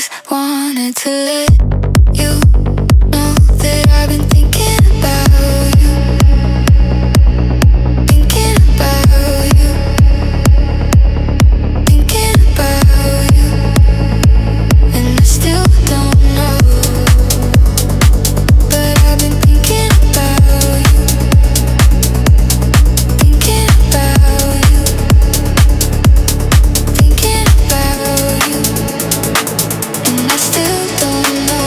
just wanted to let you know that I've been thinking about you, thinking about you, thinking about you, and I still don't know, but I've been thinking about you, thinking about you, thinking about you, and I still don't know.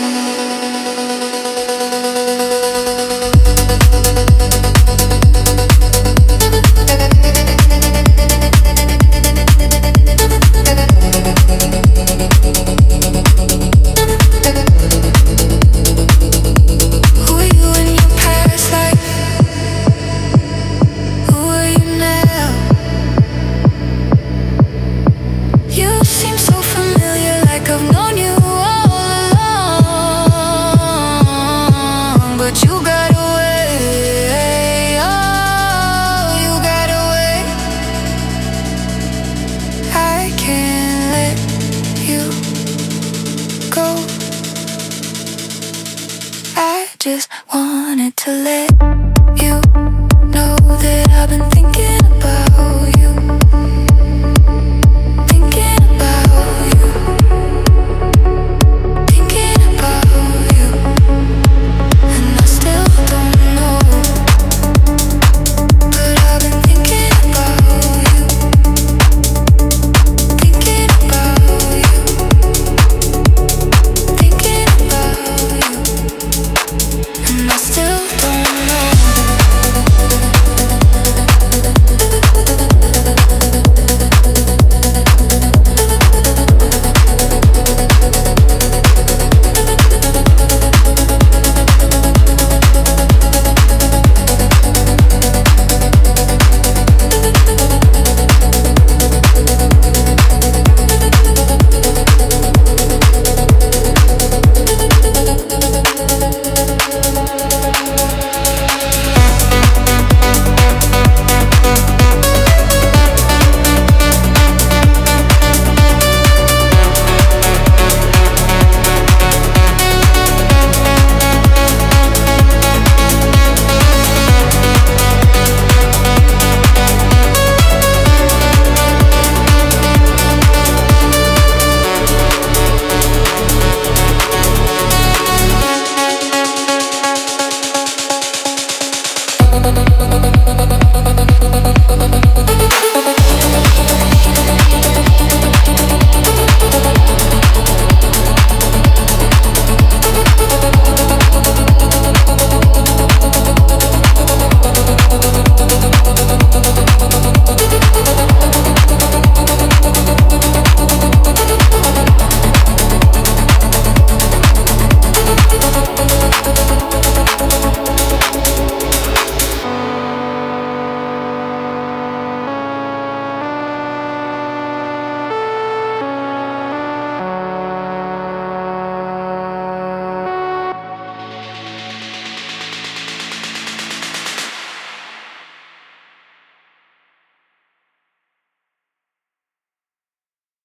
Who are you in your past life? Who are you now? You seem so familiar, like I've known you all along. But you got away, oh, you got away. I can't let you go. I just wanted to let you know that I've been